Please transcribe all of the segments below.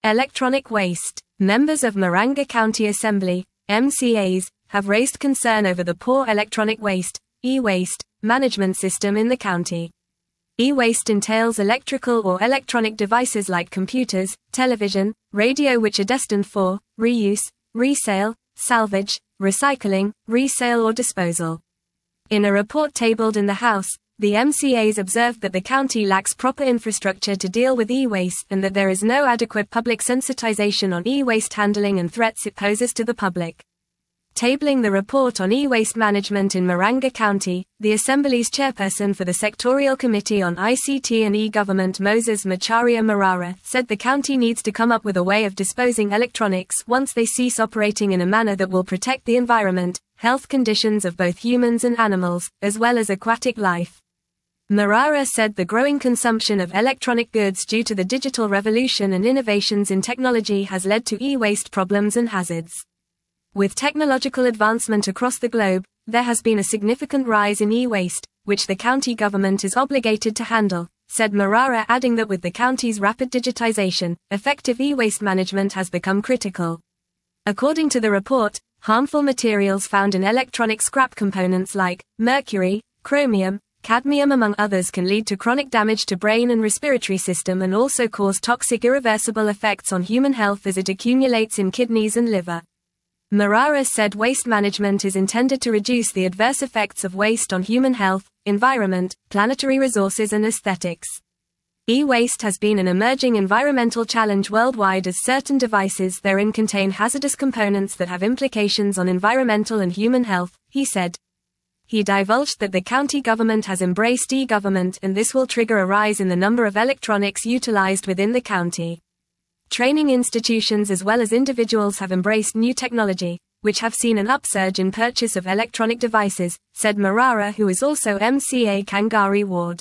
Electronic waste. Members of Maranga County Assembly, MCAs, have raised concern over the poor electronic waste, e-waste, management system in the county. E-waste entails electrical or electronic devices like computers, television, radio which are destined for reuse, resale, salvage, recycling, resale or disposal. In a report tabled in the House, the MCAs observed that the county lacks proper infrastructure to deal with e-waste and that there is no adequate public sensitization on e-waste handling and threats it poses to the public. Tabling the report on e-waste management in Maranga County, the Assembly's chairperson for the Sectorial Committee on ICT and E-Government Moses Macharia Marara said the county needs to come up with a way of disposing electronics once they cease operating in a manner that will protect the environment, health conditions of both humans and animals, as well as aquatic life. Marara said the growing consumption of electronic goods due to the digital revolution and innovations in technology has led to e-waste problems and hazards. With technological advancement across the globe, there has been a significant rise in e-waste, which the county government is obligated to handle, said Marara, adding that with the county's rapid digitization, effective e-waste management has become critical. According to the report, harmful materials found in electronic scrap components like mercury, chromium, cadmium among others can lead to chronic damage to brain and respiratory system and also cause toxic irreversible effects on human health as it accumulates in kidneys and liver. Marara said waste management is intended to reduce the adverse effects of waste on human health, environment, planetary resources and aesthetics. E-waste has been an emerging environmental challenge worldwide as certain devices therein contain hazardous components that have implications on environmental and human health, he said. He divulged that the county government has embraced e-government and this will trigger a rise in the number of electronics utilized within the county. Training institutions as well as individuals have embraced new technology, which have seen an upsurge in purchase of electronic devices, said Marara, who is also MCA Kangari Ward.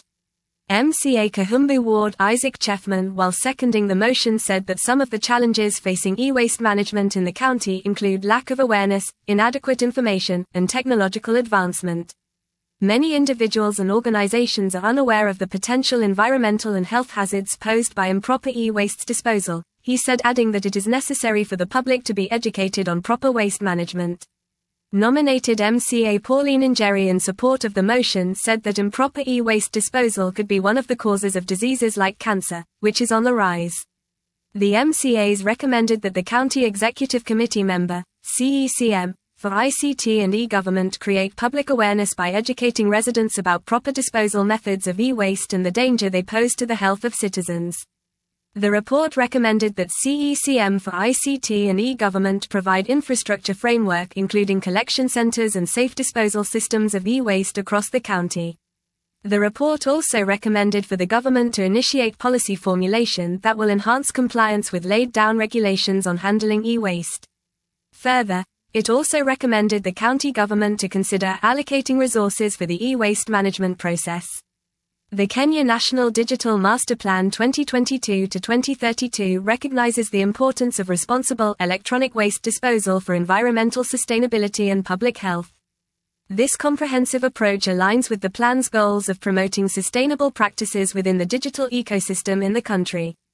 MCA Kahumbu Ward Isaac Cheffman, while seconding the motion, said that some of the challenges facing e-waste management in the county include lack of awareness, inadequate information, and technological advancement. Many individuals and organizations are unaware of the potential environmental and health hazards posed by improper e-waste disposal, he said, adding that it is necessary for the public to be educated on proper waste management. Nominated MCA Pauline Njeri, in support of the motion, said that improper e-waste disposal could be one of the causes of diseases like cancer, which is on the rise. The MCAs recommended that the County Executive Committee member, CECM, for ICT and e-government create public awareness by educating residents about proper disposal methods of e-waste and the danger they pose to the health of citizens. The report recommended that CECM for ICT and e-government provide infrastructure framework including collection centers and safe disposal systems of e-waste across the county. The report also recommended for the government to initiate policy formulation that will enhance compliance with laid-down regulations on handling e-waste. Further, it also recommended the county government to consider allocating resources for the e-waste management process. The Kenya National Digital Master Plan 2022-2032 recognizes the importance of responsible electronic waste disposal for environmental sustainability and public health. This comprehensive approach aligns with the plan's goals of promoting sustainable practices within the digital ecosystem in the country.